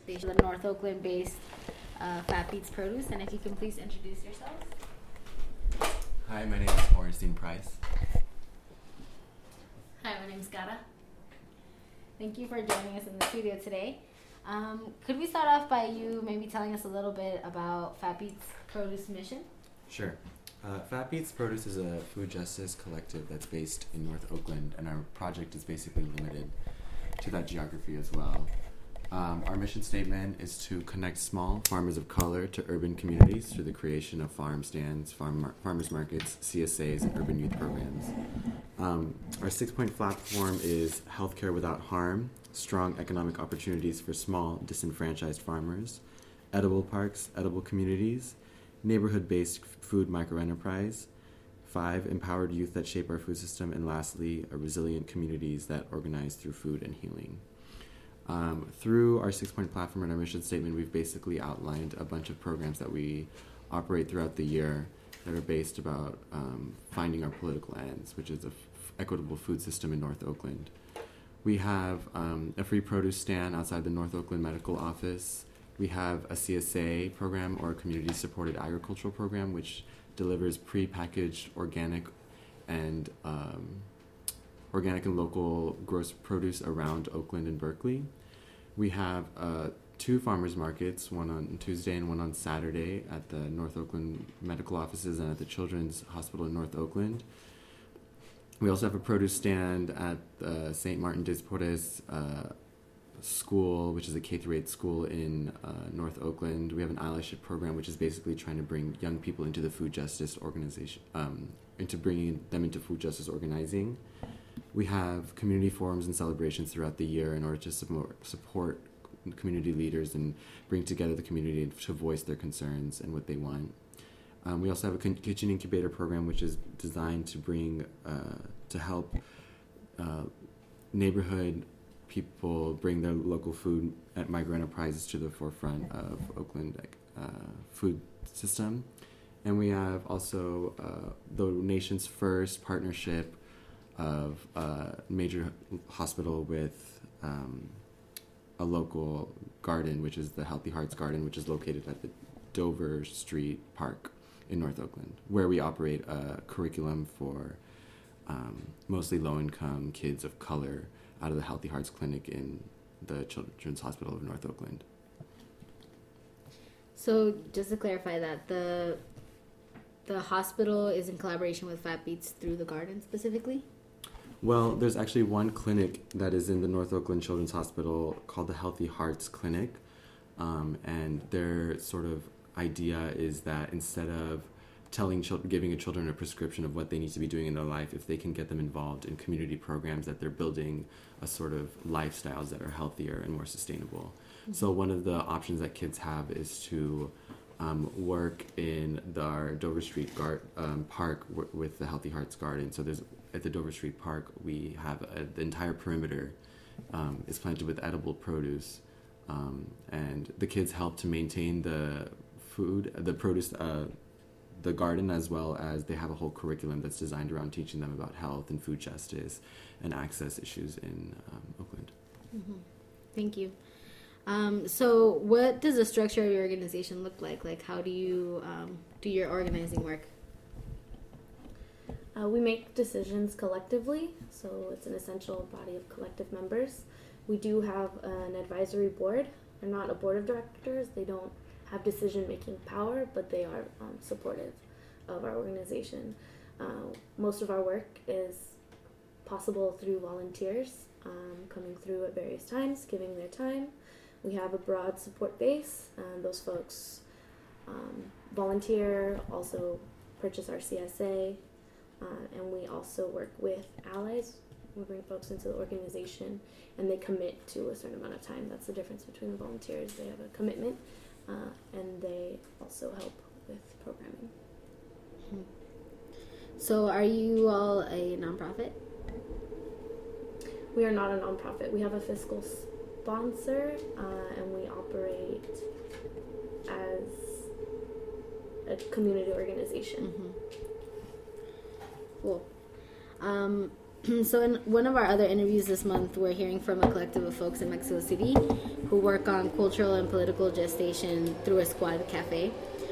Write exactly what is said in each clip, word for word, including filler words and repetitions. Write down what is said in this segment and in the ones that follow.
They the North Oakland-based uh, Fat Beats Produce, and if you can please introduce yourselves. Hi, my name is Ornstein Price. Hi, my name's Gara. Thank you for joining us in the studio today. Um, could we start off by you maybe telling us a little bit about Fat Beats Produce mission? Sure. Uh, Fat Beats Produce is a food justice collective that's based in North Oakland, and our project is basically limited to that geography as well. Um, our mission statement is to connect small farmers of color to urban communities through the creation of farm stands, farm mar- farmers markets, C S As, and urban youth programs. Um, our six-point platform is healthcare without harm, strong economic opportunities for small, disenfranchised farmers, edible parks, edible communities, neighborhood-based f- food microenterprise, five, empowered youth that shape our food system, and lastly, a resilient communities that organize through food and healing. Um, through our six-point platform and our mission statement, we've basically outlined a bunch of programs that we operate throughout the year that are based about um, finding our political ends, which is a f- equitable food system in North Oakland. We have um, a free produce stand outside the North Oakland Medical Office. We have a C S A program, or a community-supported agricultural program, which delivers pre-packaged organic and um, organic and local gross produce around Oakland and Berkeley. We have uh, two farmers markets, one on Tuesday and one on Saturday at the North Oakland Medical Offices and at the Children's Hospital in North Oakland. We also have a produce stand at the Saint Martin des Porres uh, school, which is a K through eight school in uh, North Oakland. We have an allyship program, which is basically trying to bring young people into the food justice organization, um, into bringing them into food justice organizing. We have community forums and celebrations throughout the year in order to support, support community leaders and bring together the community to voice their concerns and what they want. Um, we also have a con- kitchen incubator program, which is designed to bring, uh, to help uh, neighborhood people bring their local food at micro enterprises to the forefront of Oakland uh, food system. And we have also uh, the nation's first partnership of a major hospital with um, a local garden, which is the Healthy Hearts Garden, which is located at the Dover Street Park in North Oakland, where we operate a curriculum for um, mostly low-income kids of color out of the Healthy Hearts Clinic in the Children's Hospital of North Oakland. So just to clarify that, the the hospital is in collaboration with Fat Beats through the garden specifically? Well, there's actually one clinic that is in the North Oakland Children's Hospital called the Healthy Hearts Clinic, um, and their sort of idea is that instead of telling children, giving a children a prescription of what they need to be doing in their life, if they can get them involved in community programs, that they're building a sort of lifestyles that are healthier and more sustainable. Mm-hmm. So one of the options that kids have is to um, work in the, our Dover Street Gar- um, Park w- with the Healthy Hearts Garden. So there's at the Dover Street Park, we have a, the entire perimeter um, is planted with edible produce, um, and the kids help to maintain the food, the produce, uh, the garden, as well as they have a whole curriculum that's designed around teaching them about health and food justice and access issues in um, Oakland. Mm-hmm. Thank you. Um, so what does the structure of your organization look like? Like, how do you um, do your organizing work? Uh, we make decisions collectively, so it's an essential body of collective members. We do have an advisory board. They're not a board of directors. They don't have decision-making power, but they are um, supportive of our organization. Uh, most of our work is possible through volunteers um, coming through at various times, giving their time. We have a broad support base, and those folks um, volunteer, also purchase our C S A, uh, and we also work with allies. We bring folks into the organization, and they commit to a certain amount of time. That's the difference between the volunteers. They have a commitment, uh, and they also help with programming. Hmm. So are you all a nonprofit? We are not a nonprofit. We have a fiscal sponsor, uh, and we operate as a community organization. Mm-hmm. Cool. Um, So in one of our other interviews this month, we're hearing from a collective of folks in Mexico City who work on cultural and political gestation through a squad cafe.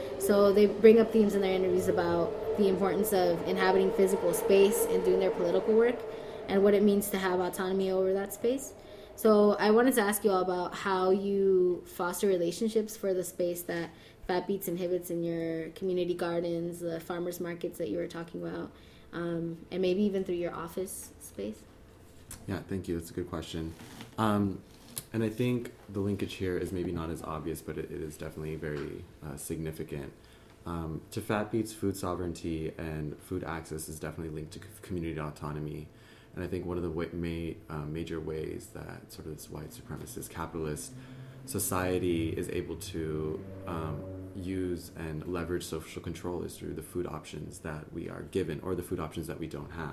So they bring up themes in their interviews about the importance of inhabiting physical space and doing their political work and what it means to have autonomy over that space. So I wanted to ask you all about how you foster relationships for the space that Fat Beats inhibits in your community gardens, the farmers markets that you were talking about, um, and maybe even through your office space. Yeah, thank you. That's a good question. Um, and I think the linkage here is maybe not as obvious, but it, it is definitely very uh, significant. Um, to Fat Beats, food sovereignty and food access is definitely linked to community autonomy. And I think one of the way, ma- uh, major ways that sort of this white supremacist capitalist society is able to um, use and leverage social control is through the food options that we are given or the food options that we don't have.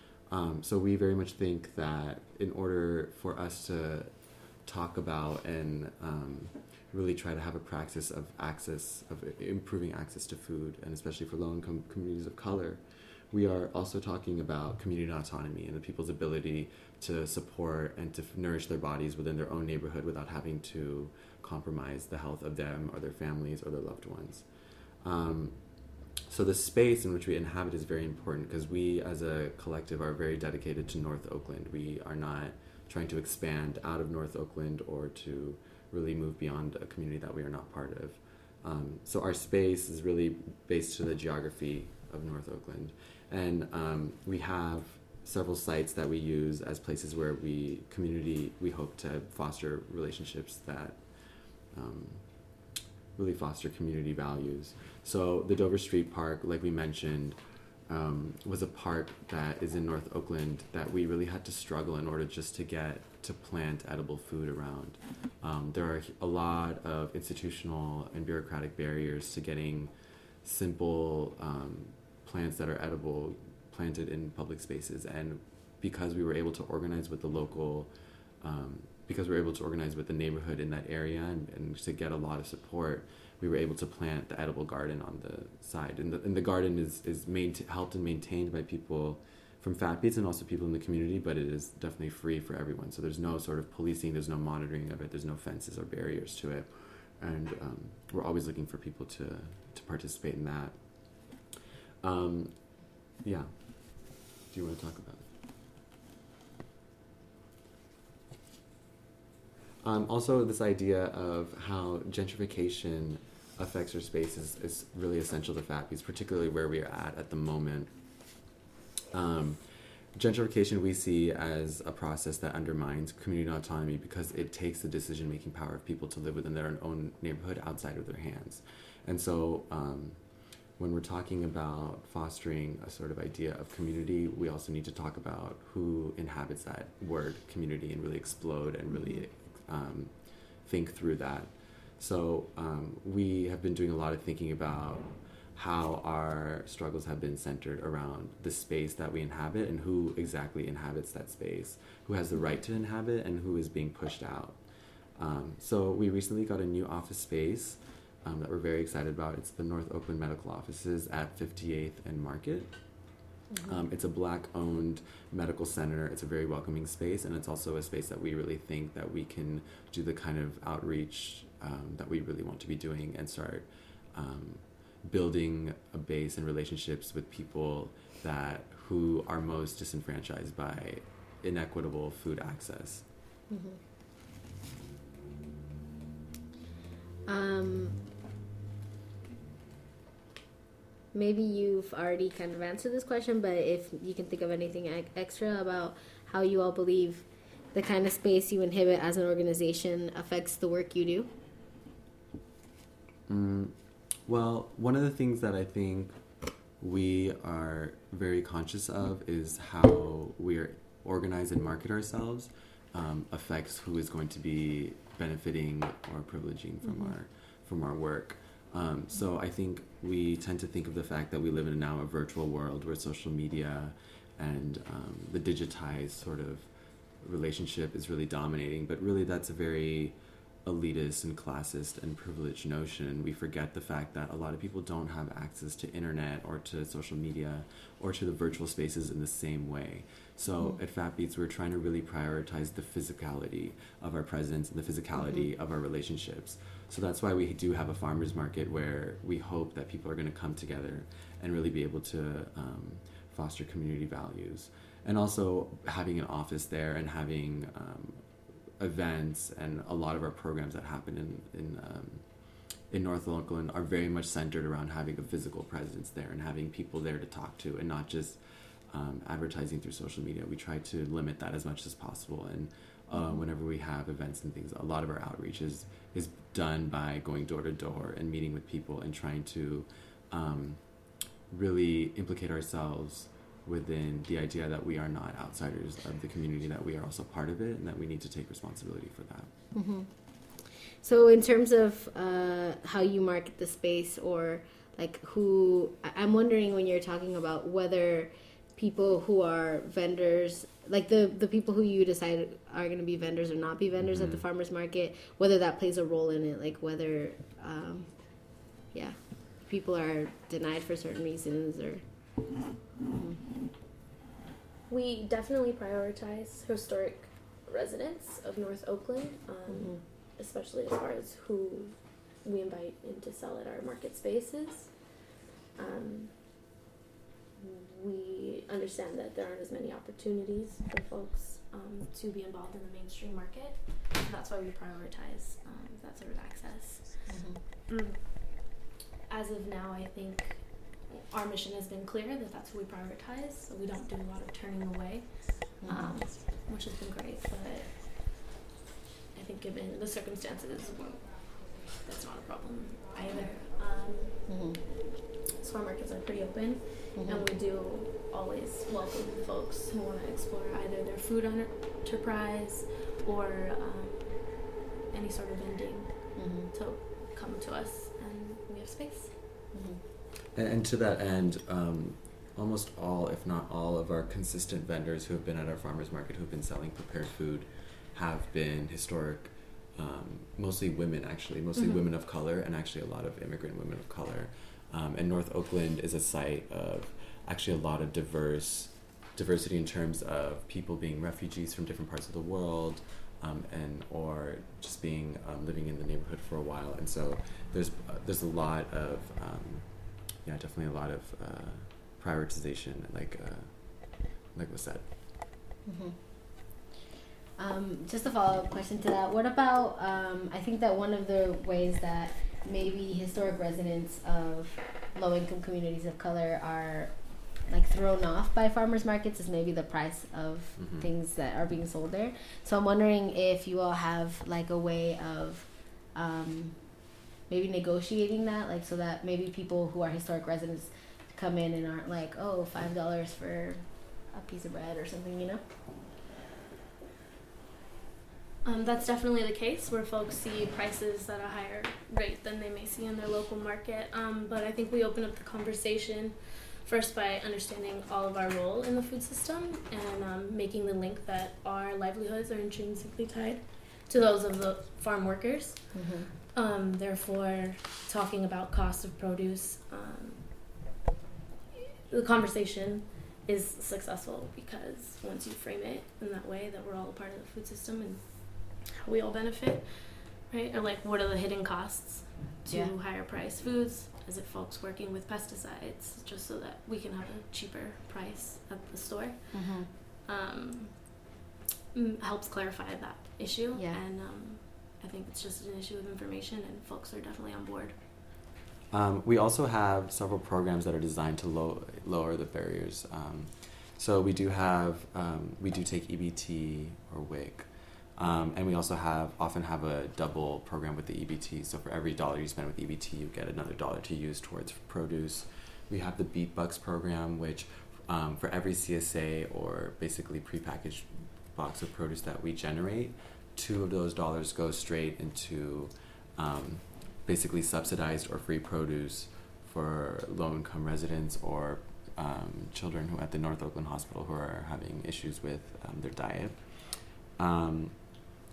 Um, so we very much think that in order for us to talk about and um, really try to have a practice of access, of improving access to food, and especially for low-income communities of color, we are also talking about community autonomy and the people's ability to support and to nourish their bodies within their own neighborhood without having to compromise the health of them or their families or their loved ones. Um, so the space in which we inhabit is very important because we as a collective are very dedicated to North Oakland. We are not trying to expand out of North Oakland or to really move beyond a community that we are not part of. Um, so our space is really based to the geography of North Oakland. And um, we have several sites that we use as places where we community, we hope to foster relationships that um, really foster community values. So the Dover Street Park, like we mentioned, um, was a park that is in North Oakland that we really had to struggle in order just to get to plant edible food around. Um, there are a lot of institutional and bureaucratic barriers to getting simple um, plants that are edible planted in public spaces, and because we were able to organize with the local um, because we were able to organize with the neighborhood in that area and, and to get a lot of support, we were able to plant the edible garden on the side, and the, and the garden is, is main- helped and maintained by people from Fat Beats and also people in the community, but it is definitely free for everyone, so there's no sort of policing, there's no monitoring of it, there's no fences or barriers to it, and um, we're always looking for people to, to participate in that. Um, yeah. Do you want to talk about it? Um, also, this idea of how gentrification affects our space is, is really essential to Fat Beats, particularly where we are at at the moment. Um, gentrification we see as a process that undermines community autonomy because it takes the decision-making power of people to live within their own neighborhood outside of their hands. And so, um, when we're talking about fostering a sort of idea of community, we also need to talk about who inhabits that word community and really explode and really um, think through that. So um, we have been doing a lot of thinking about how our struggles have been centered around the space that we inhabit and who exactly inhabits that space, who has the right to inhabit and who is being pushed out. Um, so we recently got a new office space Um, that we're very excited about. It's the North Oakland Medical Offices at fifty-eighth and Market. Mm-hmm. Um, it's a Black-owned medical center. It's a very welcoming space, and it's also a space that we really think that we can do the kind of outreach um, that we really want to be doing and start um, building a base and relationships with people that who are most disenfranchised by inequitable food access. Mm-hmm. Um, maybe you've already kind of answered this question, but if you can think of anything extra about how you all believe the kind of space you inhibit as an organization affects the work you do. Mm, well, one of the things that I think we are very conscious of is how we are organize and market ourselves um, affects who is going to be benefiting or privileging from mm-hmm. our from our work. Um, so I think we tend to think of the fact that we live in now a virtual world where social media and um, the digitized sort of relationship is really dominating, but really that's a very elitist and classist and privileged notion, we forget the fact that a lot of people don't have access to internet or to social media or to the virtual spaces in the same way. So mm-hmm. at Fat Beats, we're trying to really prioritize the physicality of our presence and the physicality mm-hmm. of our relationships. So that's why we do have a farmers market where we hope that people are going to come together and really be able to um, foster community values. And also having an office there and having um, events, and a lot of our programs that happen in in, um, in North Oakland are very much centered around having a physical presence there and having people there to talk to, and not just um, advertising through social media. We try to limit that as much as possible, and uh, whenever we have events and things, a lot of our outreach is, is done by going door to door and meeting with people and trying to um, really implicate ourselves within the idea that we are not outsiders of the community, that we are also part of it, and that we need to take responsibility for that. Mm-hmm. So in terms of uh, how you market the space, or like who, I'm wondering when you're talking about whether people who are vendors, like the, the people who you decide are going to be vendors or not be vendors mm-hmm. at the farmers market, whether that plays a role in it, like whether, um, yeah, people are denied for certain reasons, or... Mm-hmm. We definitely prioritize historic residents of North Oakland, um, mm-hmm. especially as far as who we invite in to sell at our market spaces. Um, we understand that there aren't as many opportunities for folks um, to be involved in the mainstream market, so that's why we prioritize um, that sort of access. Mm-hmm. Mm. As of now, I think our mission has been clear that that's who we prioritize, so we don't do a lot of turning away, mm-hmm. um, which has been great, but I think given the circumstances, that's not a problem either. Um, mm-hmm. So our markets are pretty open, mm-hmm. and we do always welcome folks who want to explore either their food enterprise or um, any sort of vending mm-hmm. to come to us, and we have space. Mm-hmm. And, and to that end, um, almost all, if not all, of our consistent vendors who have been at our farmers market, who have been selling prepared food, have been historic, um, mostly women actually, mostly mm-hmm. women of color, and actually a lot of immigrant women of color. Um, and North Oakland is a site of actually a lot of diverse diversity in terms of people being refugees from different parts of the world, um, and or just being um, living in the neighborhood for a while. And so there's uh, there's a lot of um, yeah, definitely a lot of uh, prioritization, like uh, like was said. Mm-hmm. Um, just a follow-up question to that. What about, um, I think that one of the ways that maybe historic residents of low-income communities of color are like thrown off by farmers markets is maybe the price of mm-hmm. things that are being sold there. So I'm wondering if you all have like a way of um, maybe negotiating that, like so that maybe people who are historic residents come in and aren't like, oh, five dollars for a piece of bread or something, you know? Um, that's definitely the case, where folks see prices at a higher rate than they may see in their local market. Um, but I think we open up the conversation first by understanding all of our role in the food system and um, making the link that our livelihoods are intrinsically tied to those of the farm workers. Mm-hmm. Um, therefore, talking about cost of produce, um, the conversation is successful because once you frame it in that way, that we're all a part of the food system and how we all benefit, right? Or like, what are the hidden costs to yeah. higher priced foods? Is it folks working with pesticides just so that we can have a cheaper price at the store? Mm-hmm. Um, m- helps clarify that issue, yeah. and um, I think it's just an issue of information, and folks are definitely on board. Um, we also have several programs that are designed to low, lower the barriers. Um, so we do have, um, we do take E B T or W I C. Um, and we also have often have a double program with the E B T. So for every dollar you spend with E B T, you get another dollar to use towards produce. We have the Beat Bucks program, which um, for every C S A or basically prepackaged box of produce that we generate, two of those dollars go straight into um, basically subsidized or free produce for low-income residents or um, children who at the North Oakland Hospital who are having issues with um, their diet. Um,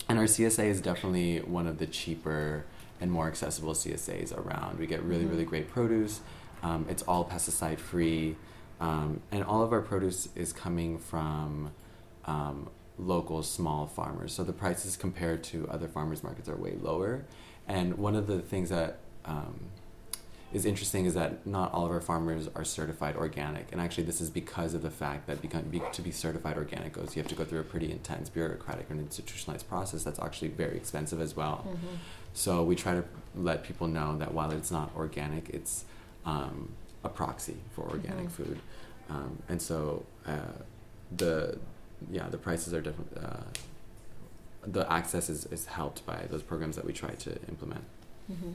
and our C S A is definitely one of the cheaper and more accessible C S As around. We get really, mm-hmm. really great produce. Um, it's all pesticide free. Um, and all of our produce is coming from um, local small farmers. So the prices compared to other farmers markets are way lower. And one of the things that um, is interesting is that not all of our farmers are certified organic. And actually this is because of the fact that become, be, to be certified organic goes, you have to go through a pretty intense bureaucratic and institutionalized process that's actually very expensive as well. Mm-hmm. So we try to let people know that while it's not organic, it's um, a proxy for organic mm-hmm. food. Um, and so uh, the yeah the prices are different. Uh, the access is, is helped by those programs that we try to implement. Mm-hmm.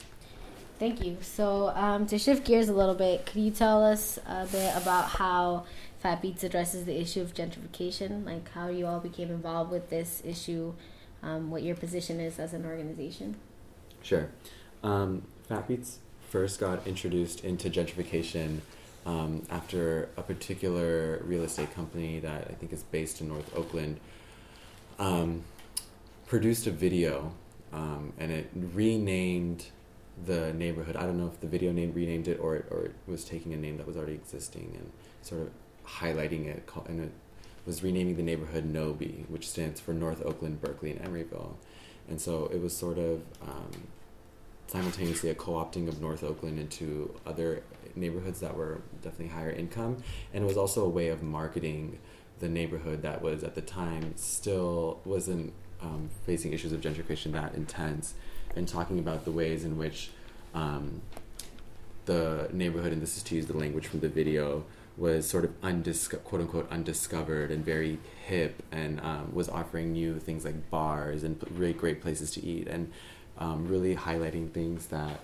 Thank you. So um, to shift gears a little bit, could you tell us a bit about how Fat Beats addresses the issue of gentrification, like how you all became involved with this issue, um, what your position is as an organization? Sure. Um, Fat Beats first got introduced into gentrification um, after a particular real estate company that I think is based in North Oakland um, produced a video um, and it renamed the neighborhood. I don't know if the video name renamed it or it, or it was taking a name that was already existing and sort of highlighting it, and it was renaming the neighborhood Nobi, which stands for North Oakland, Berkeley, and Emeryville. And so it was sort of um, simultaneously a co-opting of North Oakland into other neighborhoods that were definitely higher income, and it was also a way of marketing the neighborhood that was at the time still wasn't um, facing issues of gentrification that intense, and talking about the ways in which um, the neighborhood, and this is to use the language from the video, was sort of undisco- quote unquote undiscovered and very hip, and um, was offering new things like bars and really great places to eat, and um, really highlighting things that,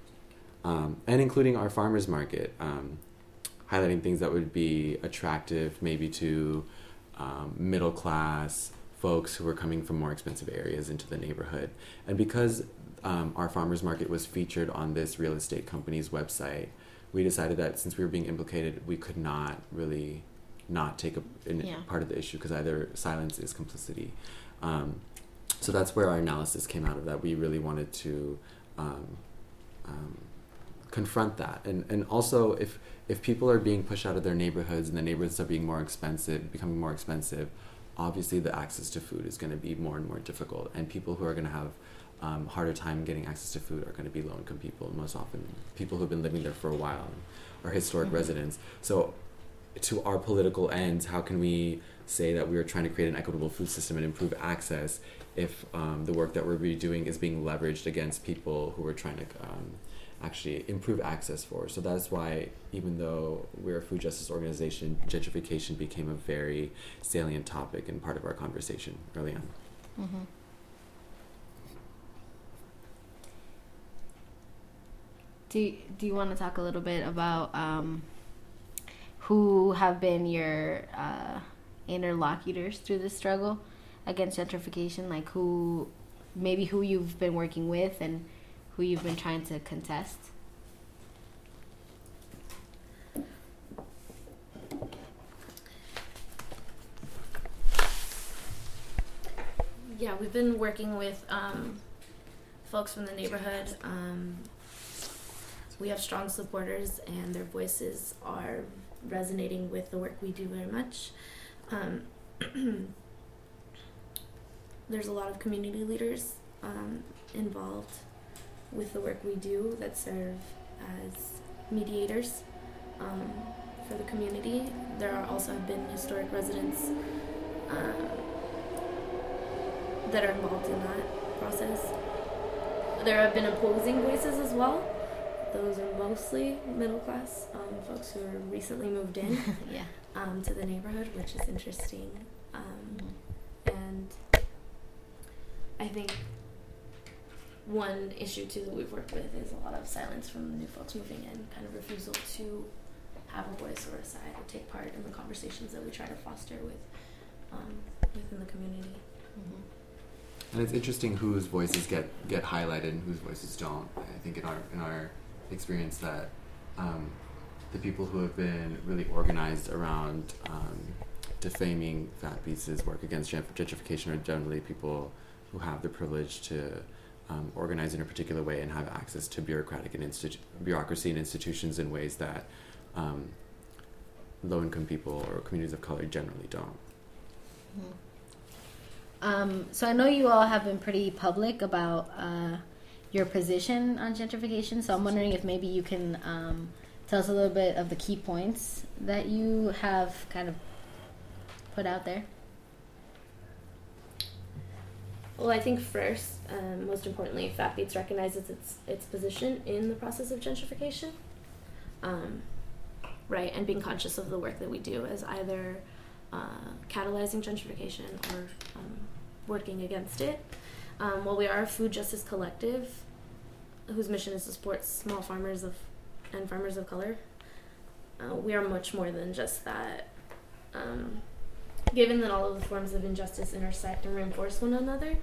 um, and including our farmers market, um, highlighting things that would be attractive maybe to um, middle class folks who were coming from more expensive areas into the neighborhood. And because um, our farmers market was featured on this real estate company's website, we decided that since we were being implicated, we could not really not take a in yeah. part of the issue, because either silence is complicity. Um, so that's where our analysis came out of that. We really wanted to um, um, confront that. And, and also, if if people are being pushed out of their neighborhoods and the neighborhoods are being more expensive, becoming more expensive, obviously the access to food is going to be more and more difficult. And people who are going to have um, harder time getting access to food are going to be low-income people, most often people who've been living there for a while, or historic mm-hmm. residents. So to our political ends, how can we say that we are trying to create an equitable food system and improve access if um, the work that we're doing is being leveraged against people who are trying to um, actually improve access for? So that's why, even though we're a food justice organization, gentrification became a very salient topic and part of our conversation early on. Mm-hmm. Do, do you want to talk a little bit about um, who have been your uh, interlocutors through this struggle against gentrification? Like who, maybe who you've been working with and who you've been trying to contest? Yeah, we've been working with um, folks from the neighborhood. Um, we have strong supporters, and their voices are resonating with the work we do very much. Um, there's a lot of community leaders um, involved with the work we do that serve as mediators um, for the community. There are also have been historic residents uh, that are involved in that process. There have been opposing voices as well. Those are mostly middle class um, folks who are recently moved in yeah. um, to the neighborhood, which is interesting. Um, and I think one issue too that we've worked with is a lot of silence from the new folks moving in, kind of refusal to have a voice or a side or take part in the conversations that we try to foster with um, within the community. Mm-hmm. And it's interesting whose voices get, get highlighted and whose voices don't. I think in our in our experience that um, the people who have been really organized around um, defaming Fat Beats' work against gentrification are generally people who have the privilege to um, organize in a particular way and have access to bureaucratic and institu- bureaucracy and institutions in ways that um, low-income people or communities of color generally don't. Mm-hmm. Um, so I know you all have been pretty public about uh, your position on gentrification, so I'm wondering if maybe you can um, tell us a little bit of the key points that you have kind of put out there. Well, I think first, um, most importantly, Fat Beats recognizes its its position in the process of gentrification, um, right, and being conscious of the work that we do as either uh, catalyzing gentrification or um, working against it. Um, while we are a food justice collective, whose mission is to support small farmers of and farmers of color, uh, we are much more than just that. Um, Given that all of the forms of injustice intersect and reinforce one another,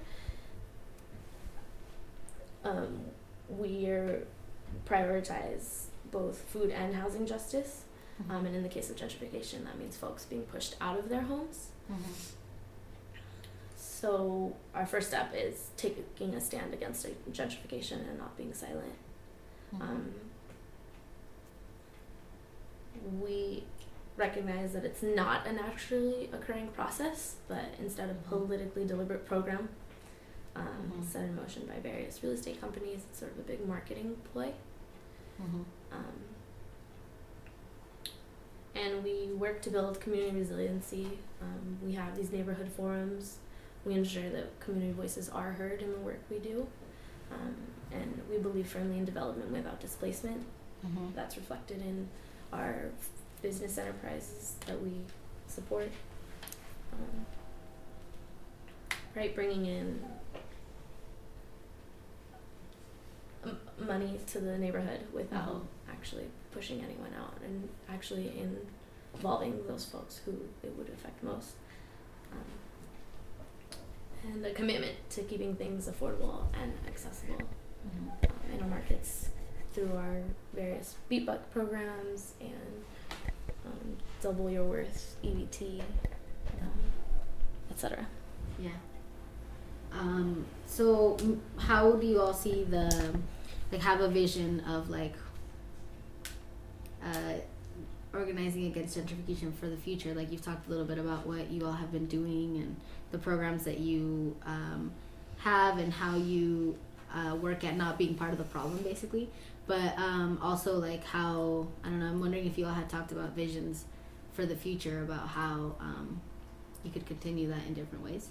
um, we are prioritize both food and housing justice. Mm-hmm. Um, and in the case of gentrification, that means folks being pushed out of their homes. Mm-hmm. So our first step is taking a stand against gentrification and not being silent. Mm-hmm. Um, we recognize that it's not a naturally occurring process, but instead a politically deliberate program um, mm-hmm. set in motion by various real estate companies. It's sort of a big marketing ploy. Mm-hmm. Um, and we work to build community resiliency. Um, we have these neighborhood forums. We ensure that community voices are heard in the work we do. Um, and we believe firmly in development without displacement. Mm-hmm. That's reflected in our business enterprises that we support, um, right, bringing in m- money to the neighborhood without mm-hmm. actually pushing anyone out and actually involving those folks who it would affect most. Um, and a commitment to keeping things affordable and accessible mm-hmm. um, in our markets through our various beat buck programs and Um, double your worth, E B T, um, et cetera. Yeah. Um, so, m- how do you all see the, like, have a vision of like uh, organizing against gentrification for the future? Like, you've talked a little bit about what you all have been doing and the programs that you um, have and how you uh, work at not being part of the problem, basically. But um, also, like, how, I don't know, I'm wondering if you all had talked about visions for the future about how um, you could continue that in different ways.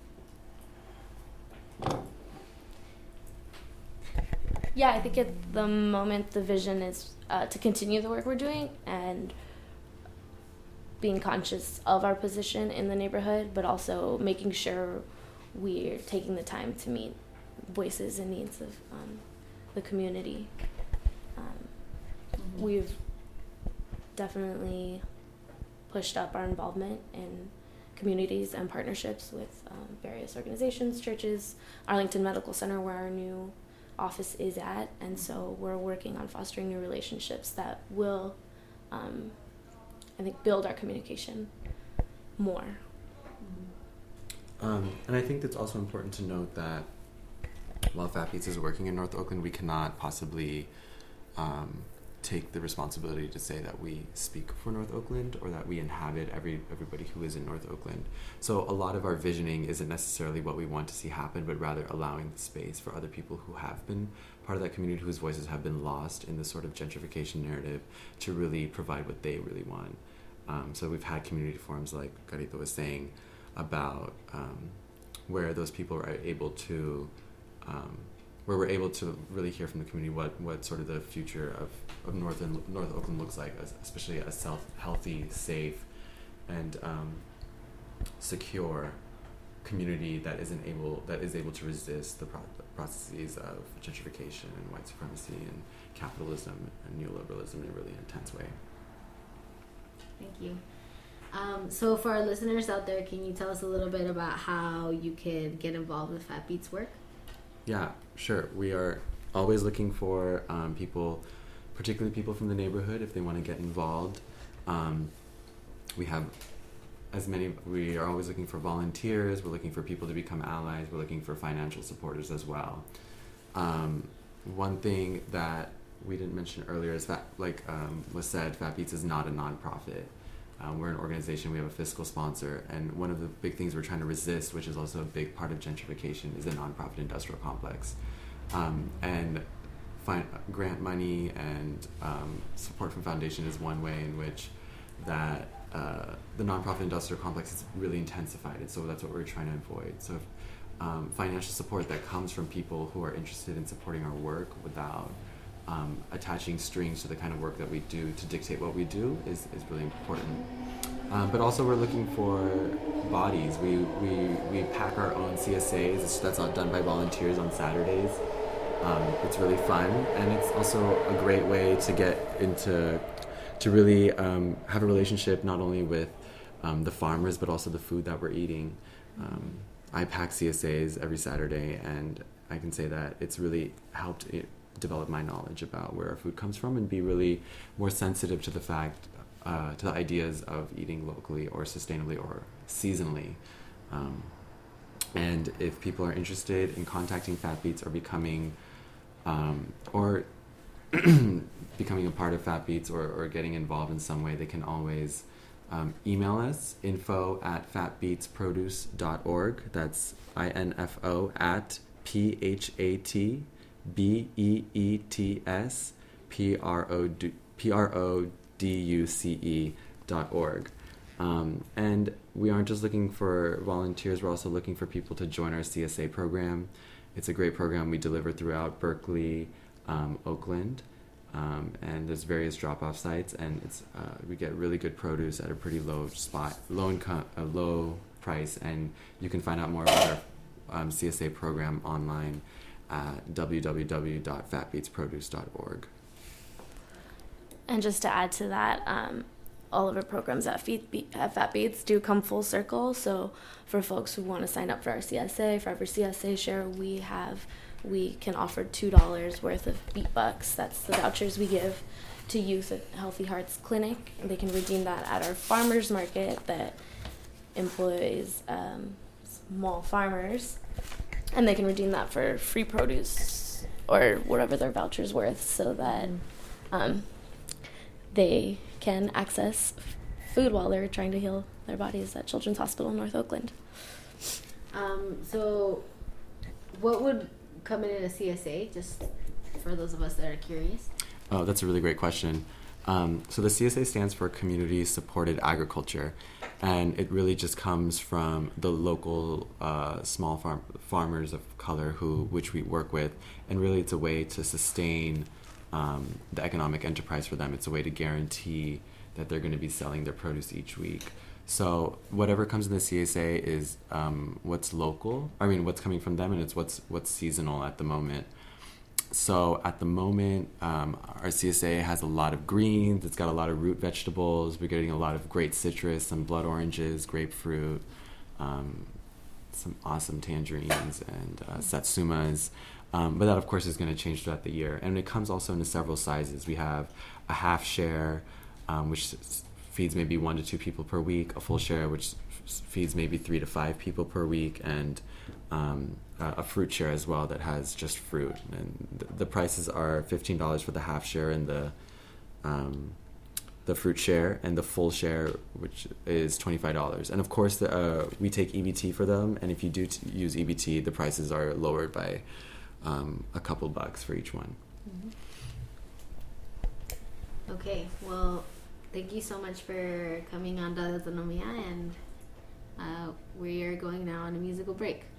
Yeah, I think at the moment the vision is uh, to continue the work we're doing and being conscious of our position in the neighborhood, but also making sure we're taking the time to meet voices and needs of um, the community. Um, mm-hmm. We've definitely pushed up our involvement in communities and partnerships with um, various organizations, churches, Arlington Medical Center, where our new office is at, and so we're working on fostering new relationships that will, um, I think, build our communication more. Um, and I think it's also important to note that while Fat Beats is working in North Oakland, we cannot possibly um, take the responsibility to say that we speak for North Oakland or that we inhabit every everybody who is in North Oakland. So a lot of our visioning isn't necessarily what we want to see happen, but rather allowing the space for other people who have been part of that community, whose voices have been lost in this sort of gentrification narrative, to really provide what they really want. Um, so we've had community forums, like Carito was saying, about um, where those people are able to um, where we're able to really hear from the community what, what sort of the future of, of North and North Oakland looks like, especially a self healthy, safe, and um, secure community that isn't able that is able to resist the pro- processes of gentrification and white supremacy and capitalism and neoliberalism in a really intense way. Thank you. Um, so for our listeners out there, can you tell us a little bit about how you could get involved with Fat Beats work? Yeah, sure. We are always looking for um, people, particularly people from the neighborhood, if they want to get involved. Um, we have as many, we are always looking for volunteers. We're looking for people to become allies. We're looking for financial supporters as well. Um, one thing that we didn't mention earlier is that, like um, was said, Fat Beats is not a nonprofit. Um, we're an organization, we have a fiscal sponsor, and one of the big things we're trying to resist, which is also a big part of gentrification, is a nonprofit industrial complex. Um, and find, grant money and um, support from foundation is one way in which that uh, the nonprofit industrial complex is really intensified, and so that's what we're trying to avoid. So if, um, financial support that comes from people who are interested in supporting our work without Um, attaching strings to the kind of work that we do to dictate what we do is, is really important. Um, but also we're looking for bodies. We, we, we pack our own C S As. It's, that's all done by volunteers on Saturdays. Um, it's really fun, and it's also a great way to get into, to really um, have a relationship not only with um, the farmers but also the food that we're eating. Um, I pack C S As every Saturday, and I can say that it's really helped it, develop my knowledge about where our food comes from and be really more sensitive to the fact, uh, to the ideas of eating locally or sustainably or seasonally. Um, and if people are interested in contacting Fat Beats or becoming, um, or becoming a part of Fat Beats or, or getting involved in some way, they can always um, email us, info at fatbeatsproduce dot org. That's I N F O at P H A T B E E T S P R O D P R O D U C E dot org. Um, and we aren't just looking for volunteers, we're also looking for people to join our C S A program. It's a great program we deliver throughout Berkeley, um, Oakland, um, and there's various drop-off sites, and it's uh, we get really good produce at a pretty low spot, low income, a low price, and you can find out more about our um, C S A program online at w w w dot fat beats produce dot org. And just to add to that, um, all of our programs at, Fe- at Fat Beats do come full circle. So for folks who want to sign up for our C S A, for every C S A share we have, we can offer two dollars worth of Beat Bucks. That's the vouchers we give to youth at Healthy Hearts Clinic. And they can redeem that at our farmers market that employs um, small farmers. And they can redeem that for free produce or whatever their voucher's worth, so that um, they can access food while they're trying to heal their bodies at Children's Hospital North Oakland. Um, so what would come in a C S A, just for those of us that are curious? Oh, that's a really great question. Um, so the C S A stands for Community Supported Agriculture, and it really just comes from the local uh, small farm farmers of color who which we work with, and really it's a way to sustain um, the economic enterprise for them. It's a way to guarantee that they're going to be selling their produce each week. So whatever comes in the C S A is um, what's local. I mean, what's coming from them, and it's what's what's seasonal at the moment. So at the moment, um, our C S A has a lot of greens. It's got a lot of root vegetables. We're getting a lot of great citrus, some blood oranges, grapefruit, um, some awesome tangerines and uh, satsumas. Um, but that, of course, is going to change throughout the year. And it comes also in several sizes. We have a half share, um, which feeds maybe one to two people per week, a full share, which feeds maybe three to five people per week, and um, a fruit share as well that has just fruit. And th- the prices are fifteen dollars for the half share and the um, the fruit share, and the full share, which is twenty-five dollars. And of course, the, uh, we take E B T for them, and if you do t- use E B T, the prices are lowered by um, a couple bucks for each one. Mm-hmm. Okay, well, thank you so much for coming on Dadazonomia, and uh, we are going now on a musical break.